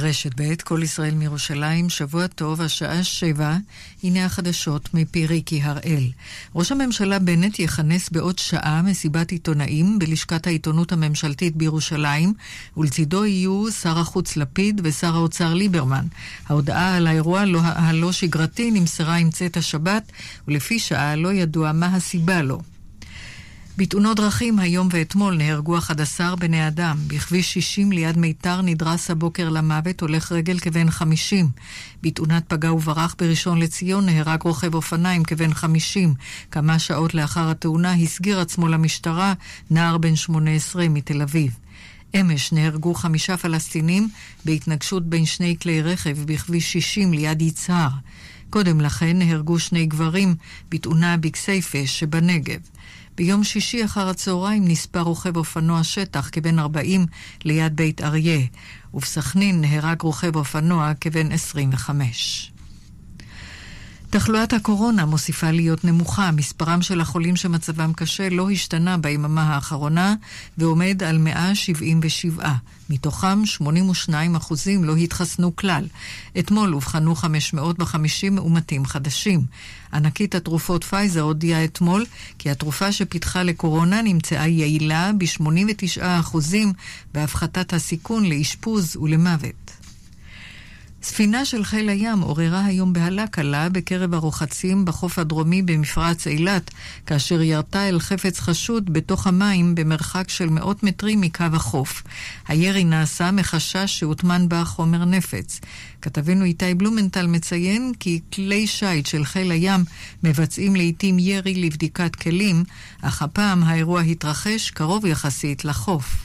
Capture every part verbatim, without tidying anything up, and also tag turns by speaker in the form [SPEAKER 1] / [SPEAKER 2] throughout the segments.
[SPEAKER 1] רשת ב' כל ישראל מירושלים, שבוע טוב, השעה שבע, הנה החדשות מפי ריקי הראל. ראש הממשלה בנט יכנס בעוד שעה מסיבת עיתונאים בלשכת העיתונות הממשלתית בירושלים, ולצידו יהיו שר החוץ לפיד ושר האוצר ליברמן. ההודעה על האירוע לא, הלא שגרתי נמסרה עם צאת השבת, ולפי שעה לא ידוע מה הסיבה לו. בתאונות דרכים היום ואתמול נהרגו אחד עשר בני אדם. בכביש שישים ליד מיתר נדרס הבוקר למוות הולך רגל כבן חמישים. בתאונת פגע וברח בראשון לציון נהרג רוכב אופניים כבן חמישים. כמה שעות לאחר התאונה הסגיר עצמו למשטרה נער בן שמונה עשרה מתל אביב. אמש נהרגו חמישה פלסטינים בהתנגשות בין שני כלי רכב בכביש שישים ליד יצהר. קודם לכן נהרגו שני גברים בתאונה בכסייפה שבנגב. ביום שישי אחר הצהריים נספר רוכב אופנוע שטח כבן ארבעים ליד בית אריה, ובסכנין נהרג רוכב אופנוע כבן עשרים וחמש. תחלואת הקורונה מוסיפה להיות נמוכה. מספרם של החולים שמצבם קשה לא השתנה ביממה האחרונה ועומד על מאה שבעים ושבע. מתוכם שמונים ושניים אחוזים לא התחסנו כלל. אתמול הובחנו חמש מאות וחמישים מאומתים חדשים. ענקית התרופות פייזר הודיעה אתמול כי התרופה שפיתחה לקורונה נמצאה יעילה ב-שמונים ותשעה אחוזים בהפחתת הסיכון לאשפוז ולמוות. ספינה של חיל הים עוררה היום בהלה קלה בקרב הרוחצים בחוף הדרומי במפרץ אילת, כאשר ירתה אל חפץ חשוד בתוך המים במרחק של מאות מטרים מקו החוף. הירי נעשה מחשש שהוטמן בה חומר נפץ. כתבנו איתי בלומנטל מציין כי כלי שייט של חיל הים מבצעים לעתים ירי לבדיקת כלים, אך הפעם האירוע התרחש קרוב יחסית לחוף.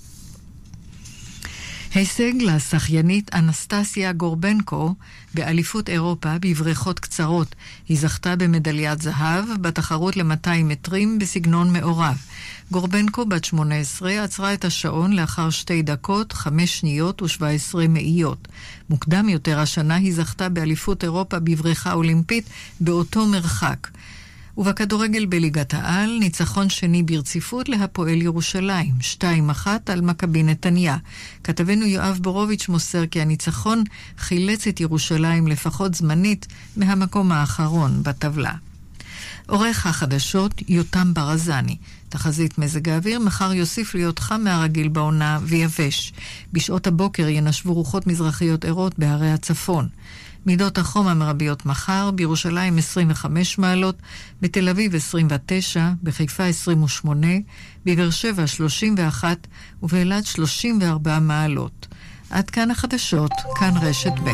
[SPEAKER 1] הישג לשחיינית אנסטסיה גורבנקו באליפות אירופה בבריכות קצרות. היא זכתה במדליית זהב בתחרות ל-מאתיים מטרים בסגנון מעורב. גורבנקו בת שמונה עשרה עצרה את השעון לאחר שתי דקות, חמש שניות ושבע עשרה מאיות. מוקדם יותר השנה היא זכתה באליפות אירופה בבריכה אולימפית באותו מרחק. ובכדורגל בליגת העל, ניצחון שני ברציפות להפועל ירושלים, שתיים אחת על מכבי נתניה. כתבנו יואב בורוביץ' מוסר כי הניצחון חילץ את ירושלים לפחות זמנית מהמקום האחרון בטבלה. עורך החדשות יותם ברזני. תחזית מזג האוויר, מחר יוסיף להיות חם מהרגיל בעונה ויבש. בשעות הבוקר ינשבו רוחות מזרחיות ערות בהרי הצפון. מידות החום המרביות מחר, בירושלים עשרים וחמש מעלות, בתל אביב עשרים ותשע, בחיפה עשרים ושמונה, בבאר שבע שלושים ואחת ובאילת שלושים וארבע מעלות. עד כאן החדשות, כאן רשת ב'.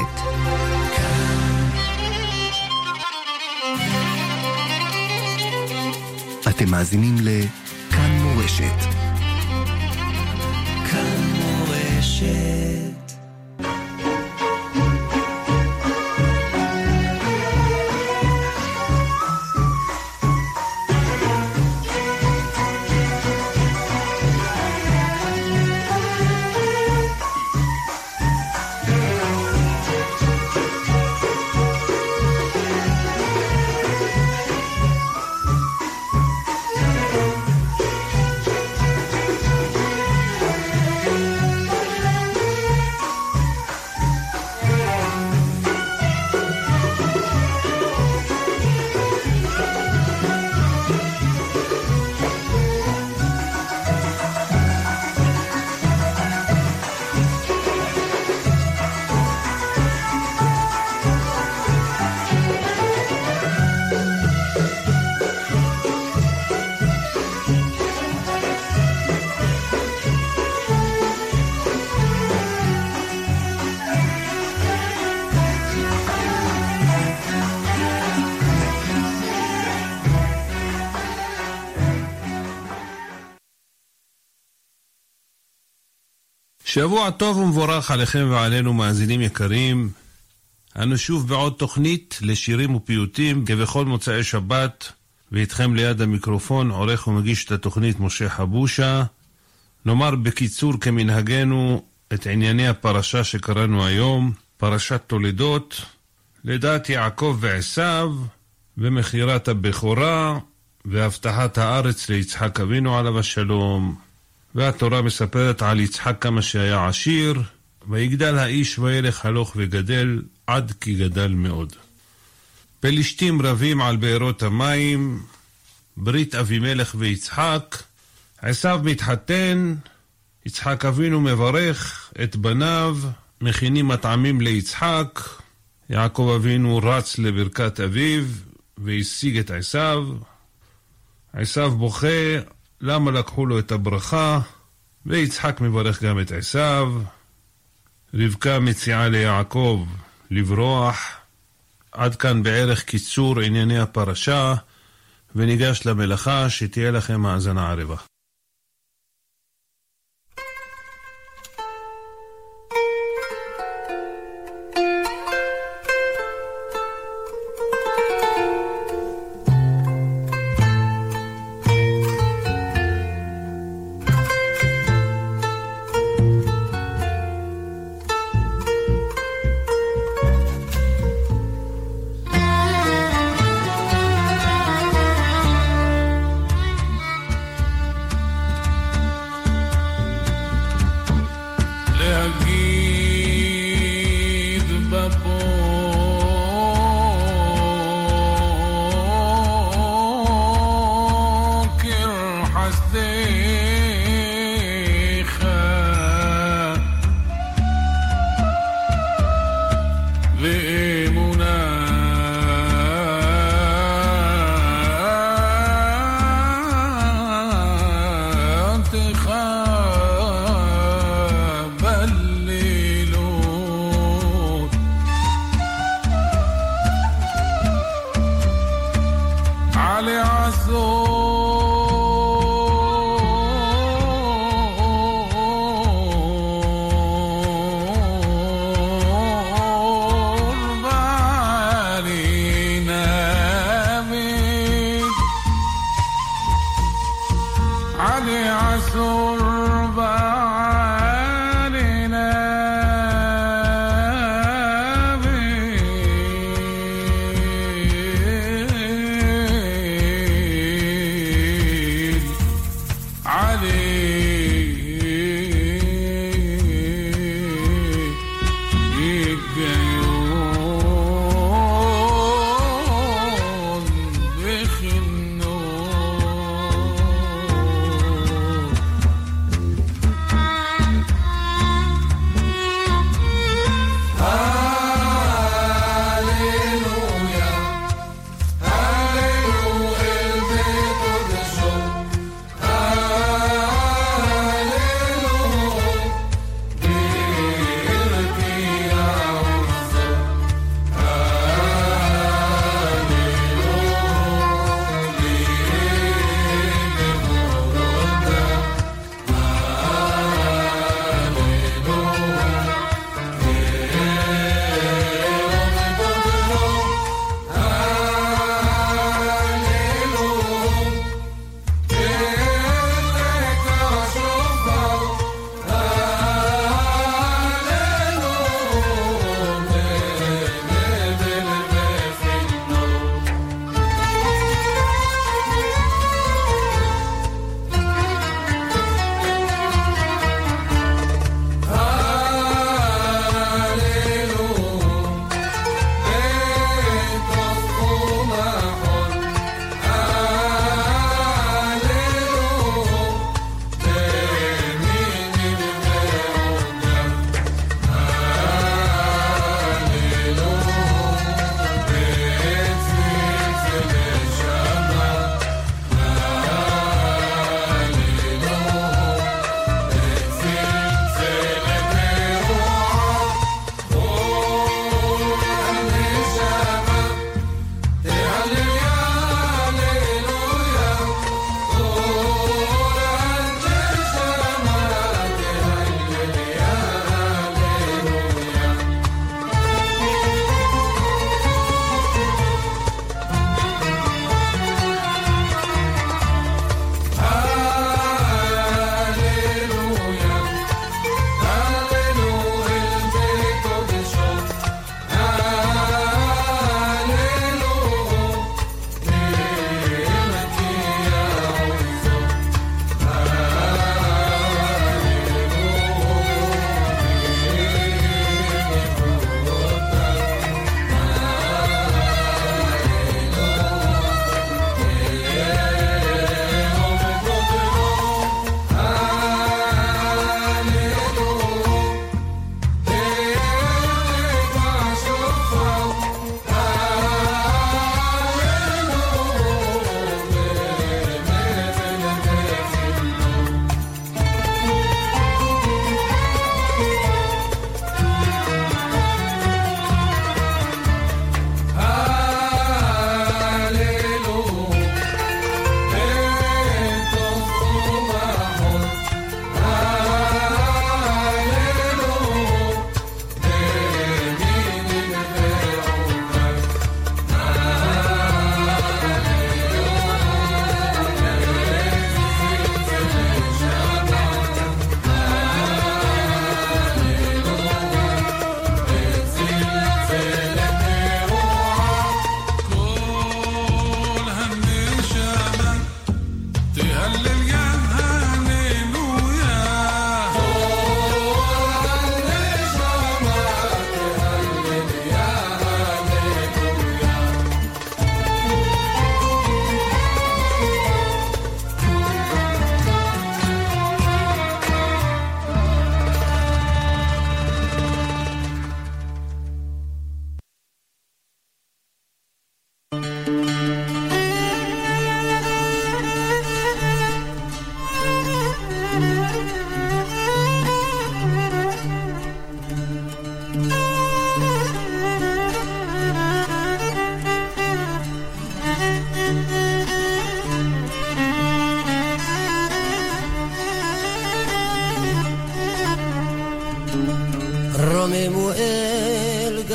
[SPEAKER 2] אתם מאזינים לכאן מורשת. כאן מורשת.
[SPEAKER 3] שבוע טוב ומבורך עליכם ועלינו מאזינים יקרים. אנו שוב בעוד תוכנית לשירים ופיוטים כבכל מוצאי שבת, ואיתכם ליד המיקרופון עורך ומגיש את התוכנית משה חבושה. נאמר בקיצור כמנהגנו את ענייני הפרשה שקראנו היום, פרשת תולדות, לידת יעקב ועשיו, ומחירת הבכורה, והבטחת הארץ ליצחק אבינו עליו השלום. והתורה מספרת על יצחק כמה שהיה עשיר, ויגדל האיש וילך הלוך וגדל עד כי גדל מאוד. פלישתים רבים על בארות המים, ברית אבימלך ויצחק, עשיו מתחתן, יצחק אבינו מברך את בניו, מכינים מטעמים ליצחק, יעקב אבינו רץ לברכת אביו והשיג את עשיו, עשיו בוכה, למה לקחו לו את הברכה, ויצחק מברך גם את עשיו, רבקה מציעה ליעקב לברוח. עד כאן בערך קיצור ענייני הפרשה, וניגש למלאכה, שתהיה לכם האזנה ערבה.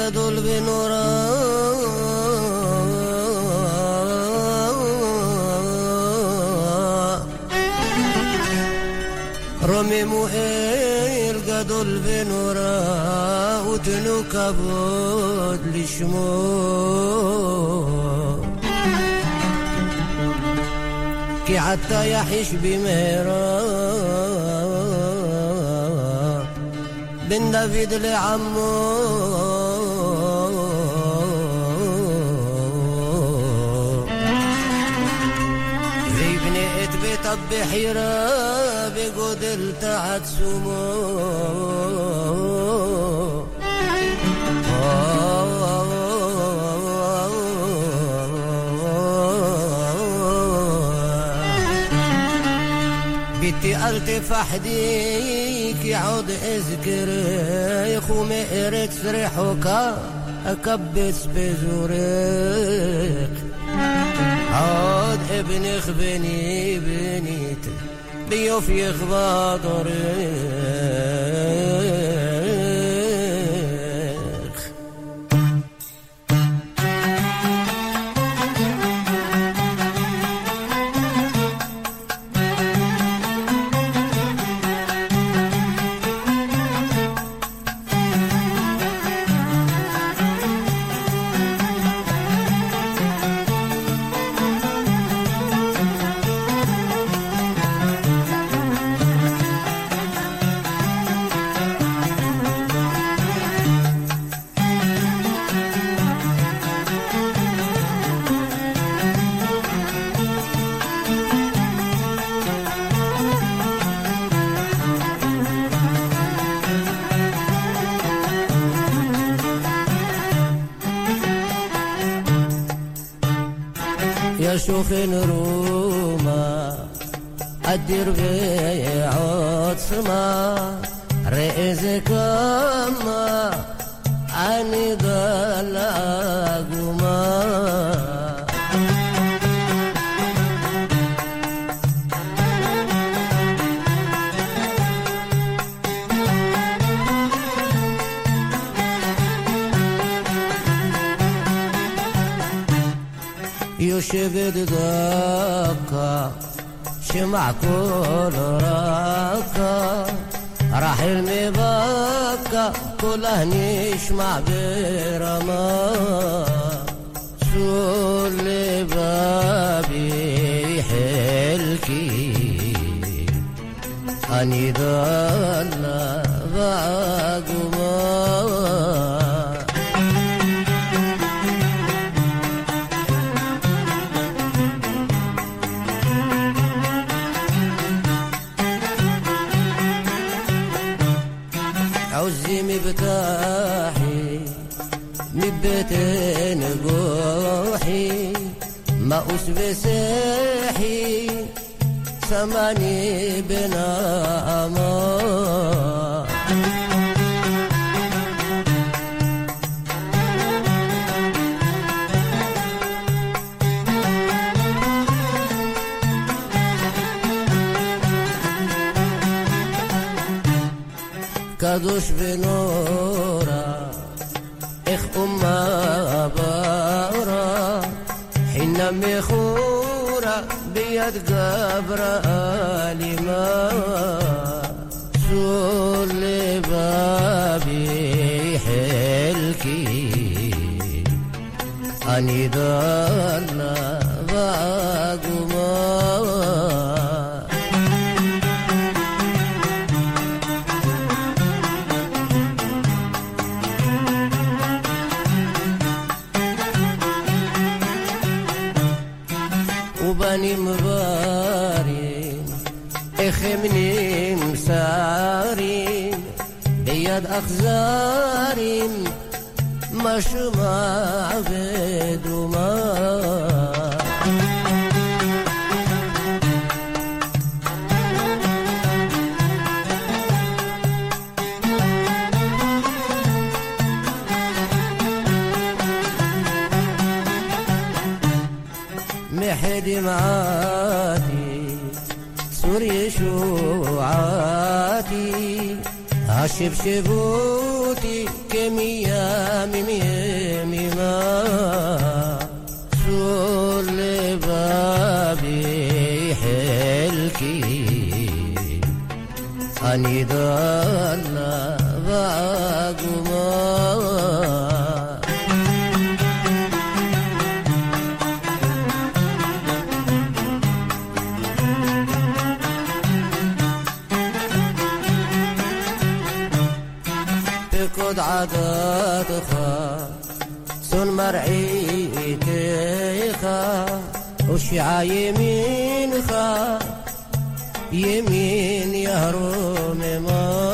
[SPEAKER 4] גדול ונורא רוממו אל גדול ונורא ותנו כבוד לשמו כי עתה יחיש במהרה בן דוד לעמו ויבנה את ביתה בחירה בגודל תעצומו ביתי אל תפחדי כי עוד אזכרך ומארץ רחוקה אקבץ בזורך עוד אבנך בני בנית ביופייך ודורך שוכן רומה אדיר ועוצמה ראה זה כמה אני דלגומה יושבת דקה שמע כל רקה רחל מבקה כולה נשמע ברמה סול לבבי חלקי אני דלה ועגומה عزي مبتاحي مبتين قوحي ما أسبساحي سماني بنا أمان קדוש ונורא איך אומה ברא חינה מחורה ביד גברה אלימה סול לבבי חלקי אני דלה ועגומה ובנים ברים איך הם נמסרים ביד אכזרים משמע ודומה دمعاتي سور يشوعاتي השבשבותי כמימים ימימה שול לבבי חלקי אני דלה ועגומה פקוד עדתך סון מרעיתך ושעה ימינך ימין יהרוממה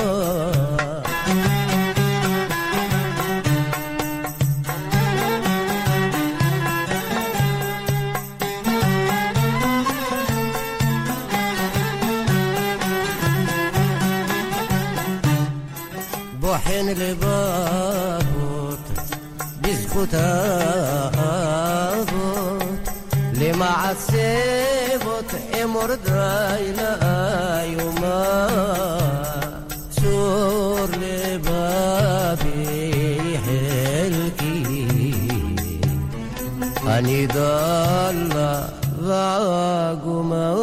[SPEAKER 4] בוחן לבבות בזכות האבות למעצבות אמור די לאיומה צור לבבי חלקי אני דלה ועגומה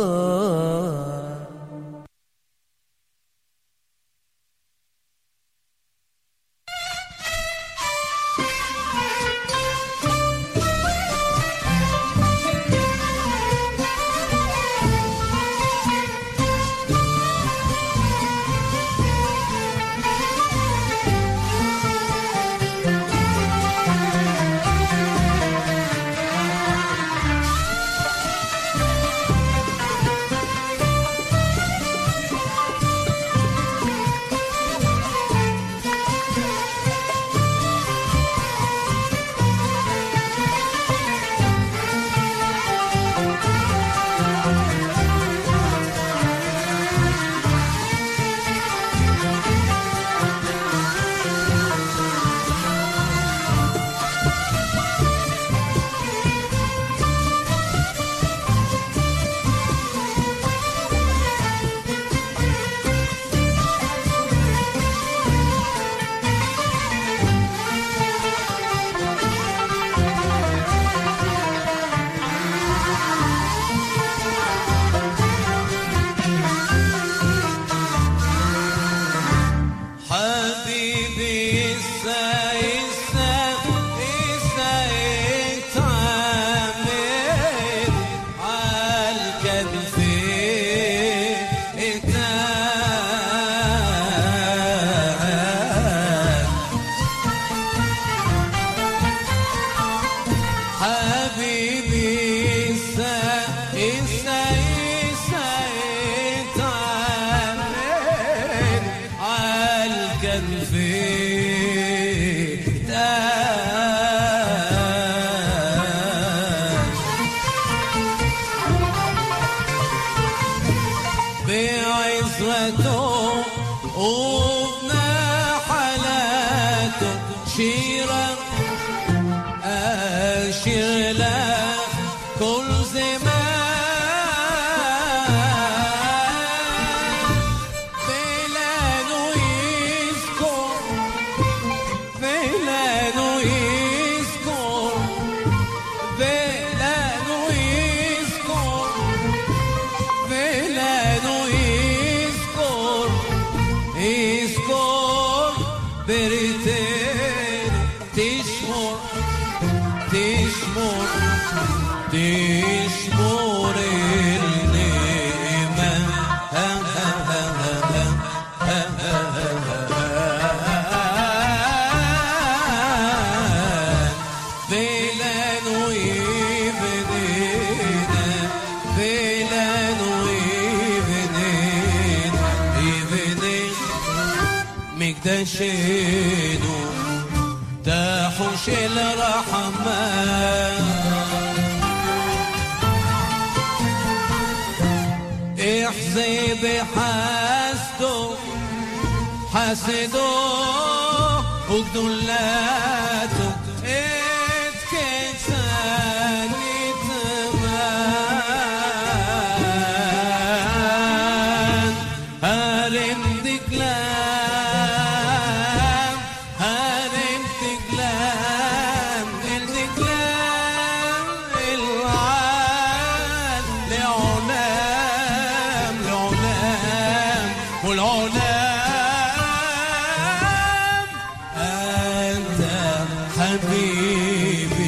[SPEAKER 5] מקדשנו תחו של רחמן אחזה בחסדו חסדו וגדולתו את קצה נתמן הרם דקלה العالم أنت حبيبي.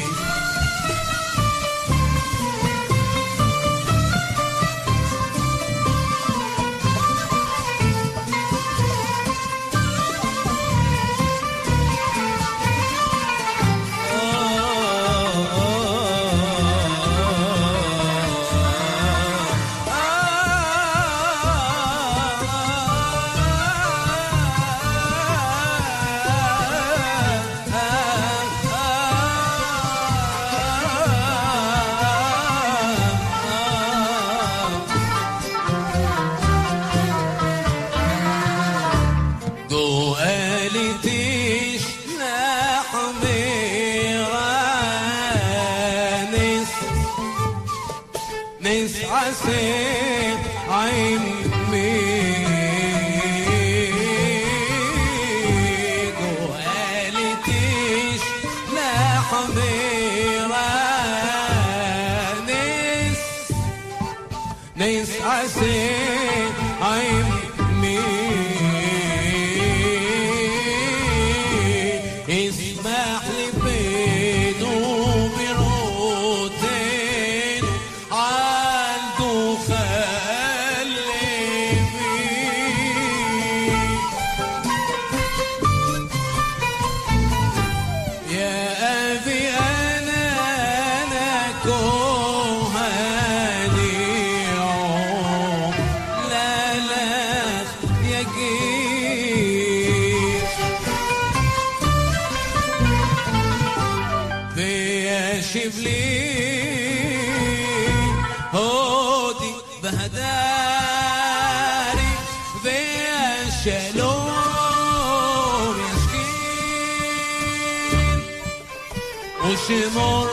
[SPEAKER 5] وشمر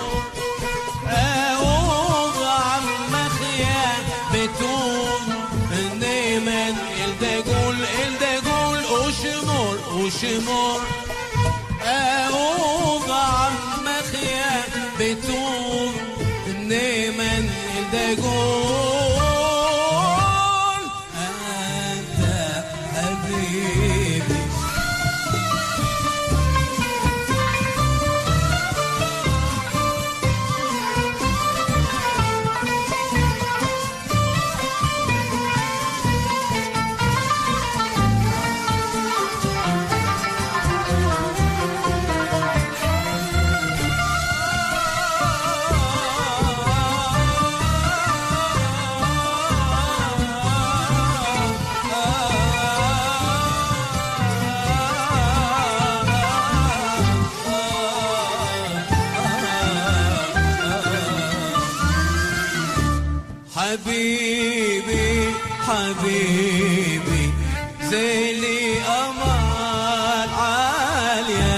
[SPEAKER 5] أوضع مخيا بتوم النيمن الدجول الدجول وشمر وشمر أوضع مخيا بتوم النيمن الدجول أنت حبيبي. حبيبي حبيبي زيلي أمال عاليا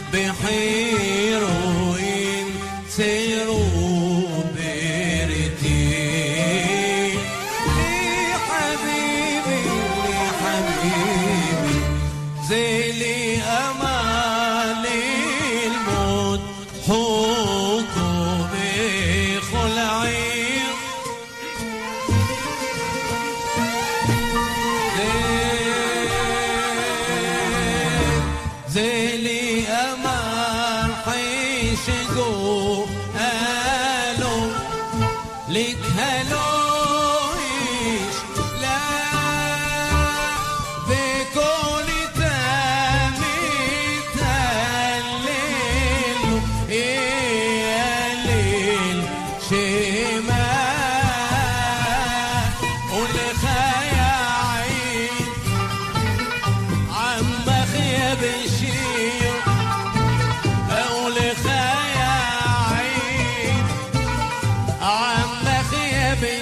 [SPEAKER 5] بحيروين سيروا بيرتي لي حبيبي لي حبيبي زيلي أمال الموت حكم خلعين زيلي أمان حيش جو قالوا لك هلويش لا بكل تامي تهللوا يا ليل شمال والخيا عين عم خيب الشير أول خيا عين عم خيب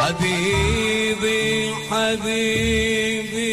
[SPEAKER 5] حبيبي حبيبي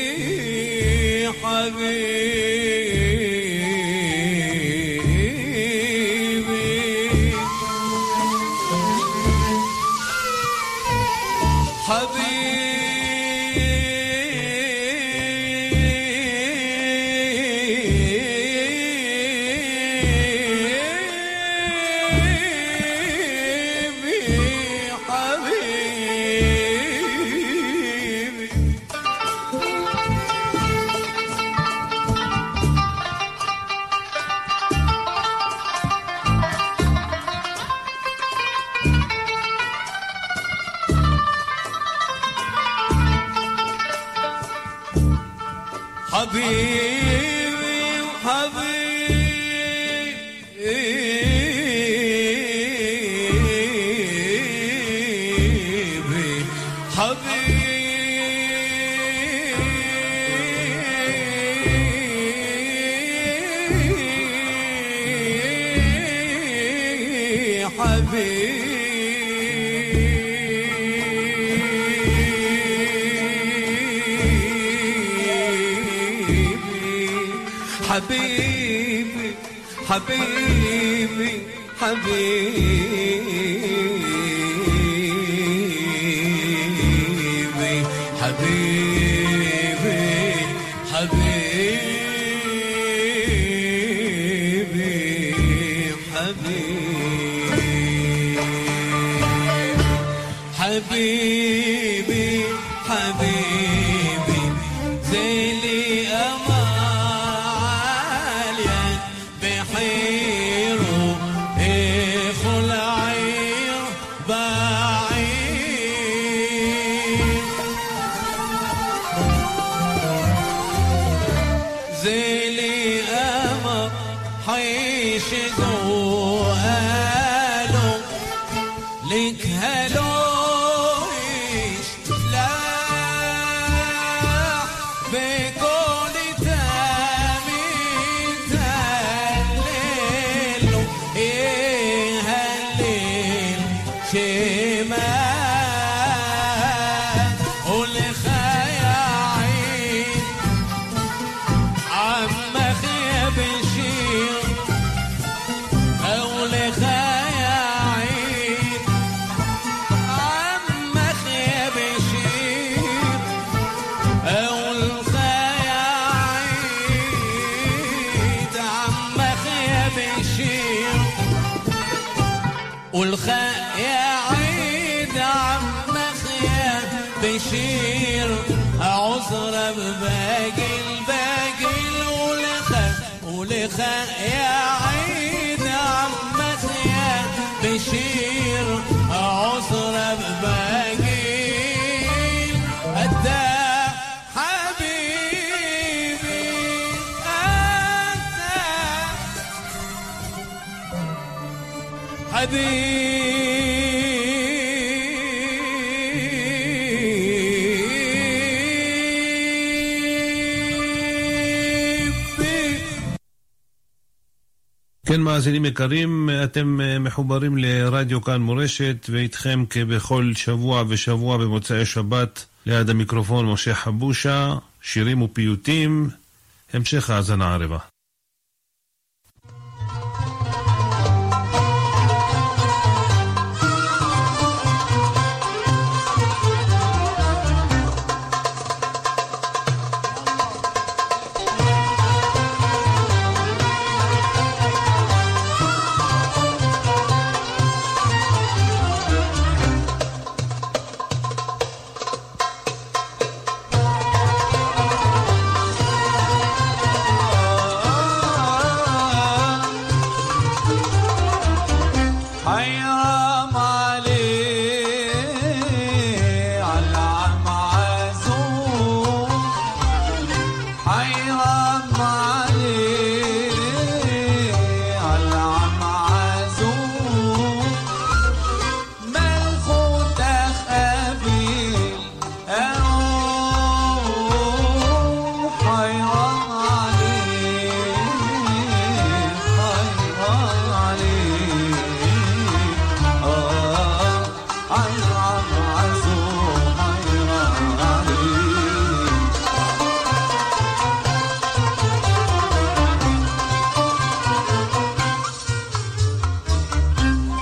[SPEAKER 6] حبيبي حبيبي حبيبي حبيبي حبيبي حبيبي حبيبي حبيبي زيلي أماليا بحيرو إخو العير بعيد زيلي أمر حيش قوالو لك هلو والخاء يا عيد عمك يا بشير عذر بباقي الباقي والخاء والخاء يا عيد عمك يا بشير عذر بباقي أدى حبيبي أدى حبيبي
[SPEAKER 3] כן, מאזינים יקרים, אתם מחוברים לרדיו כאן מורשת, ואיתכם כבכל שבוע ושבוע במוצאי שבת ליד המיקרופון משה חבושה, שירים ופיוטים, המשך האזנה ערבה.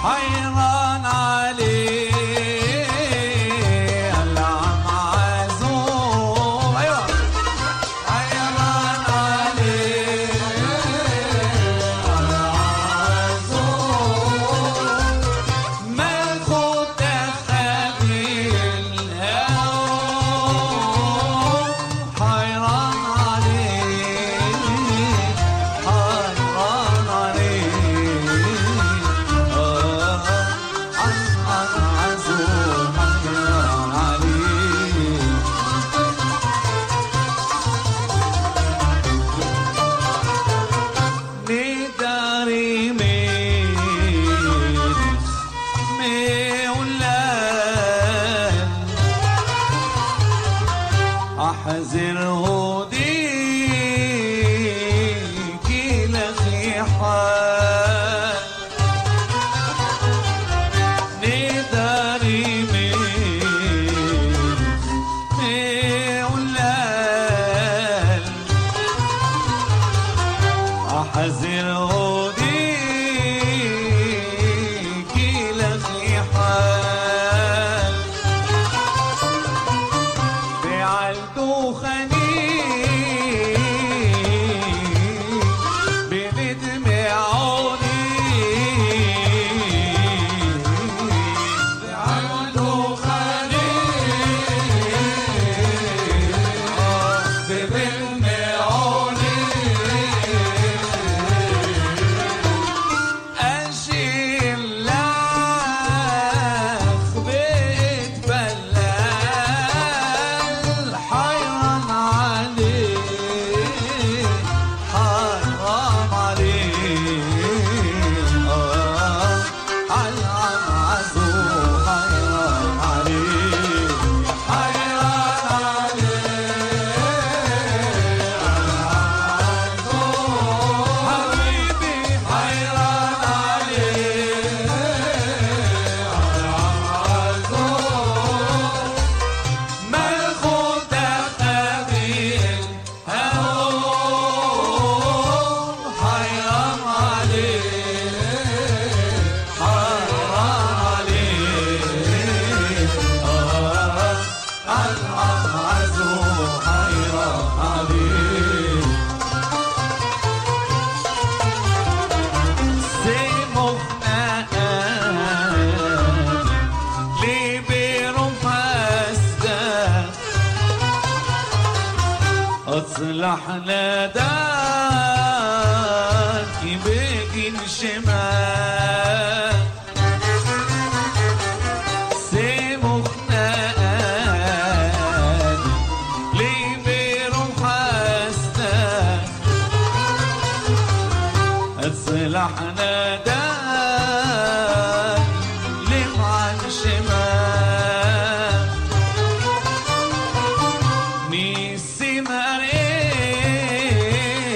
[SPEAKER 6] حيران عليه العم عزوم ايوه حيران عليه العم عزوم ما خد خبيل الهوى حيران عليه حيران عليه أحزره ديكي لخي حال نداري من مولال أحزره ديكي لخي حال بعلتو خني بندمعوني بعلتو خني بندمعوني أشيل لك بيت بلال حيران عليه حرام عليه آه العم عزو حيران عليه حيران عليه العم عزو حبيبي حيران عليه العم عزو ما خد خبيل هوم حيران عليه حيران عليه آه العم عزو حيران عليه سيموخنا لي برمسته أصلحنا داكي بجن شمال سيموخنا لي برمسته أصلحنا داكي لمعن شمال ميسي مريم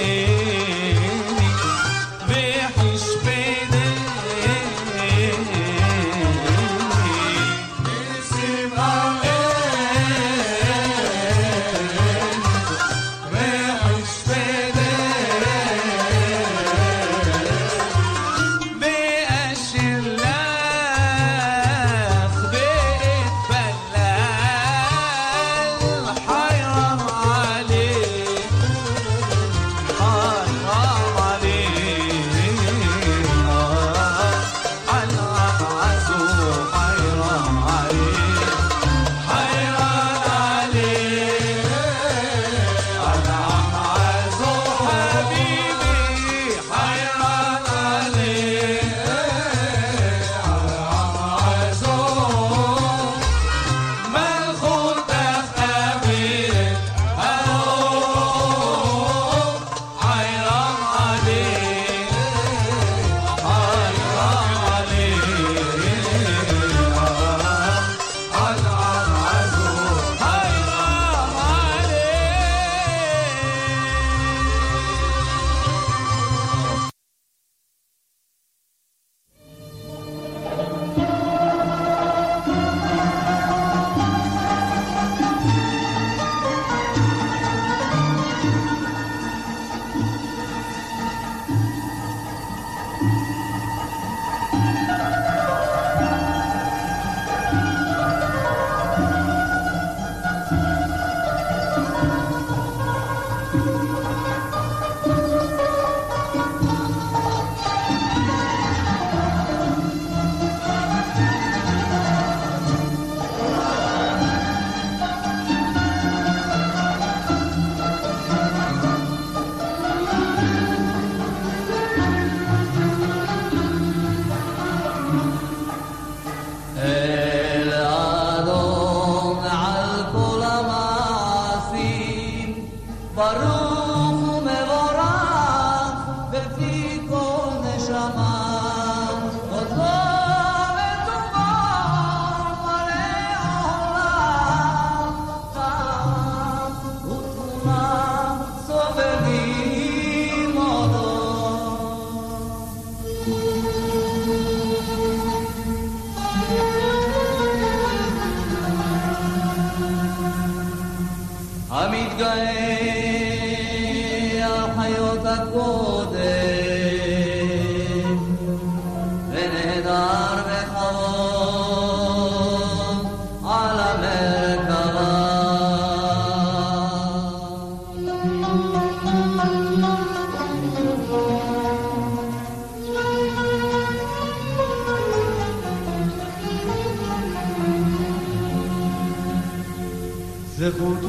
[SPEAKER 6] זכות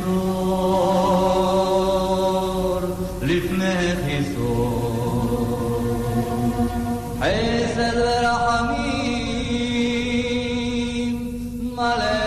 [SPEAKER 6] ומשור לפני חיסור חסד ורחמים מלא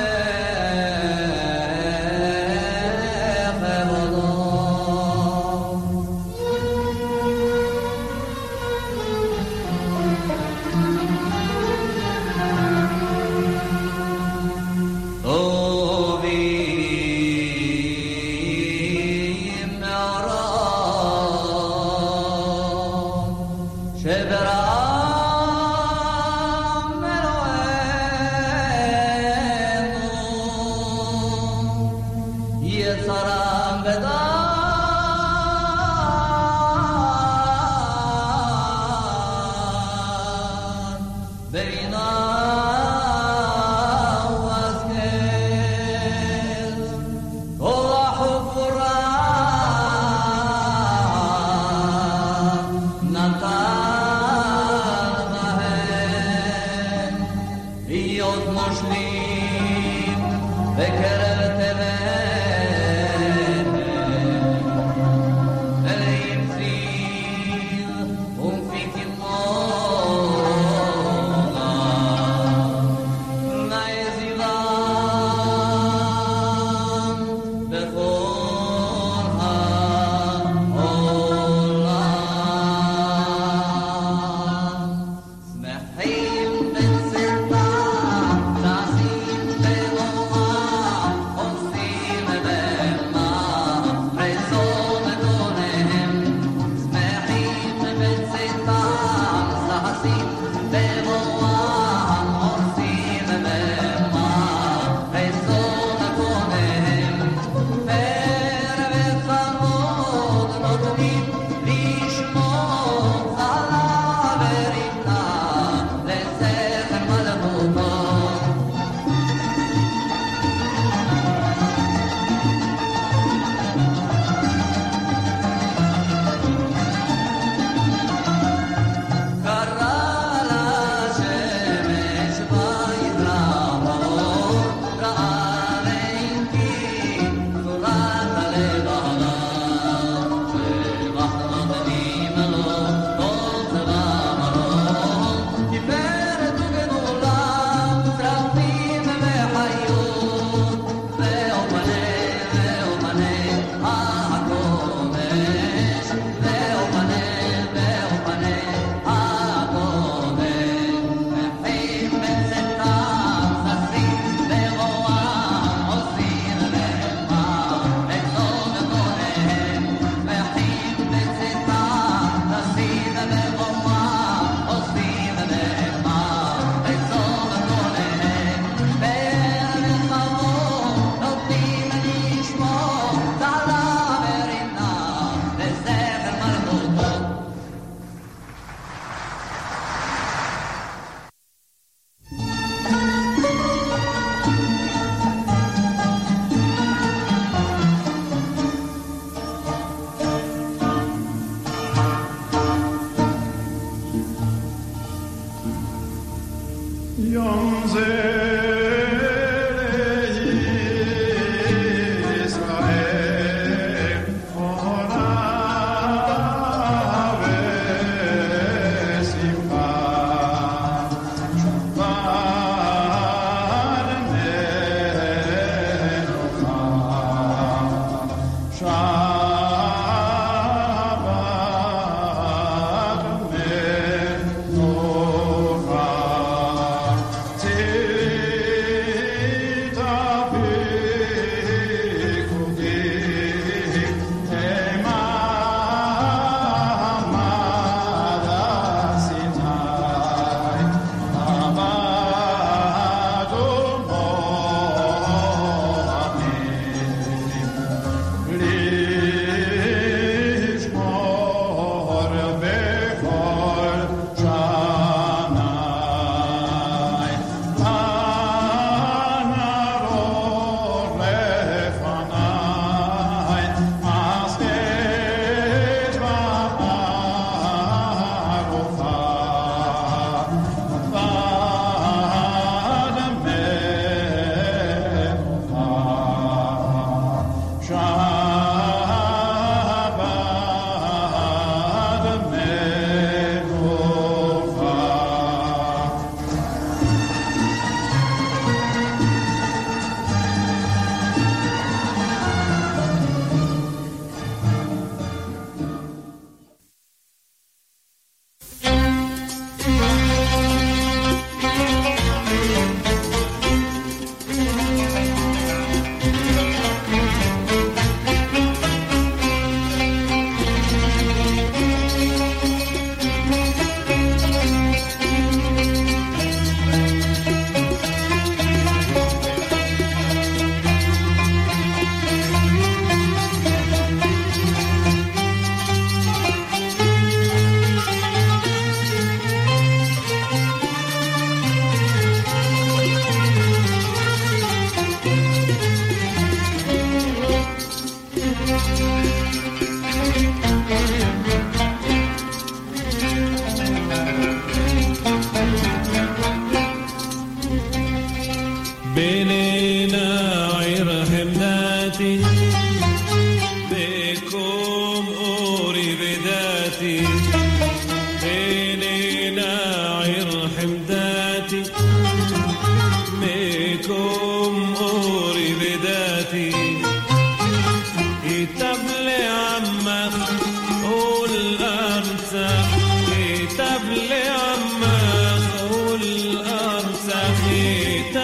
[SPEAKER 7] Take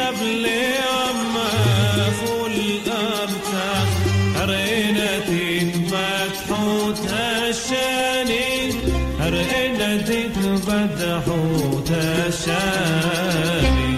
[SPEAKER 3] تبلي عما فول أرتاح هرينتي فتحوت الشاني هرينتي فتحوت الشاني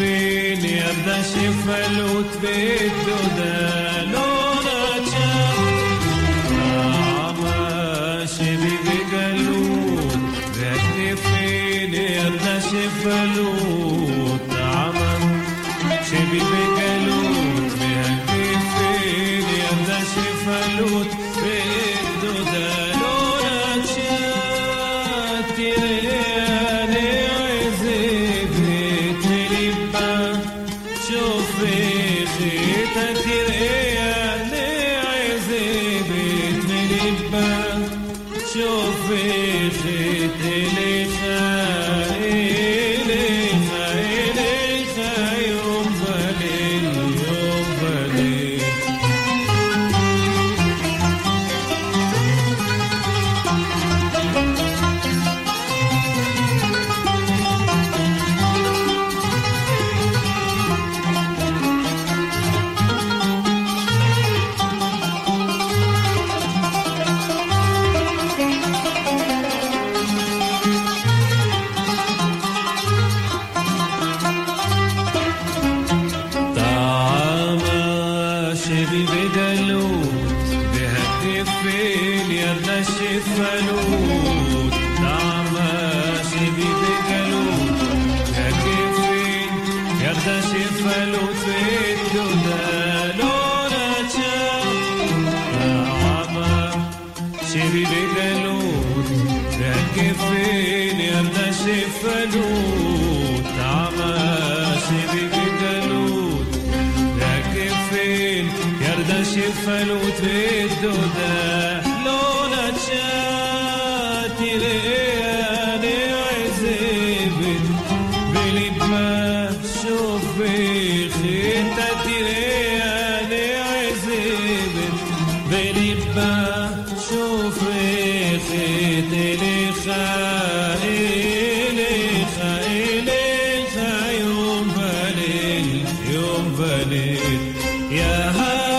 [SPEAKER 3] فين يرضى شفلوت بالدودة لونتشا عما شبي بقلوت ذاك فين يرضى شفلوت عما شبي بقلوت ذاك فين يرضى شفلوت بالدودة لونتشا تيرياني شفلوت بالدودة لولا تشاتي لياني عزبت بلب ما شوف بيخي تاتي لياني عزبت بلب ما شوف بيخي تلي خائلي خائلي خايوم بليل يوم بليل يا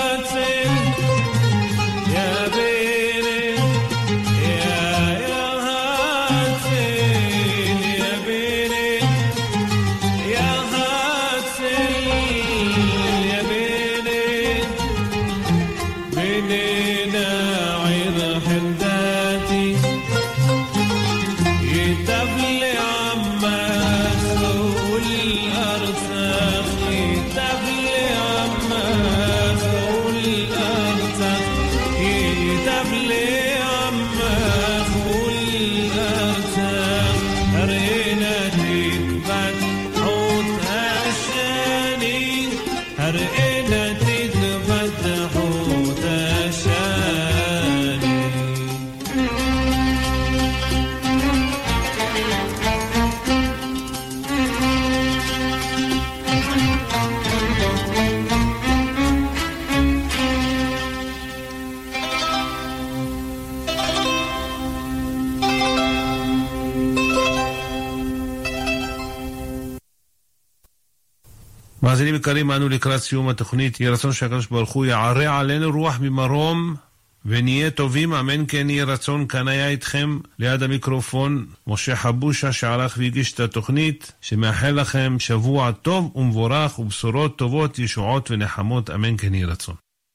[SPEAKER 3] מאזינים יקרים, אנו לקראת סיום התוכנית. יהי רצון שהקדוש ברוך הוא יערה עלינו רוח ממרום ונהיה טובים, אמן כן יהי רצון. כאן היה איתכם ליד המיקרופון משה חבושה שערך והגיש את התוכנית, שמאחל לכם שבוע טוב ומבורך ובשורות טובות, ישועות ונחמות, אמן כן יהי רצון.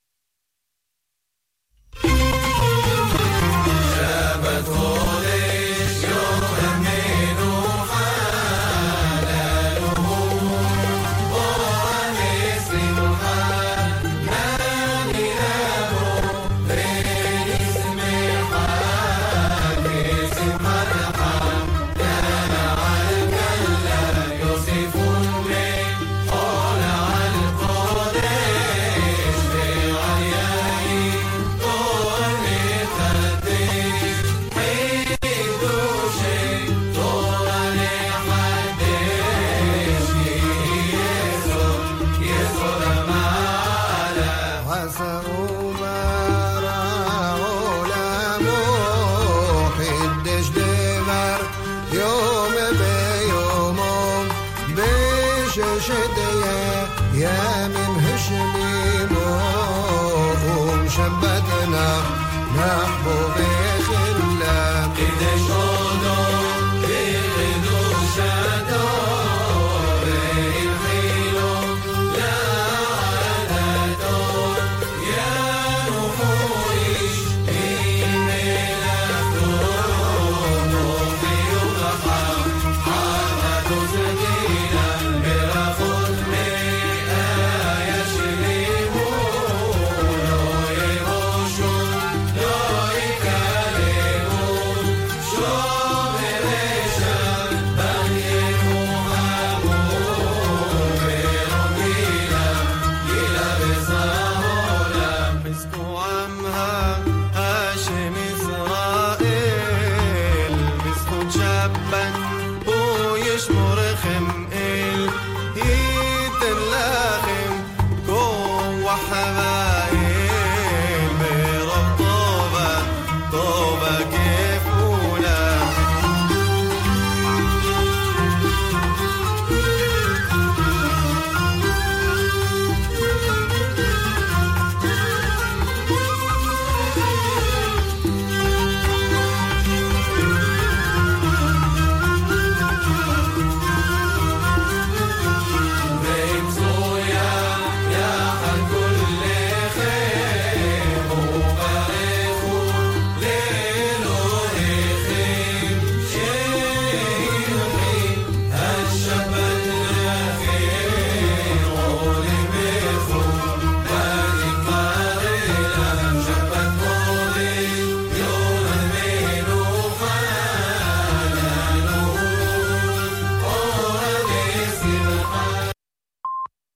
[SPEAKER 3] يا من هشمي موم شبتنا محبوبين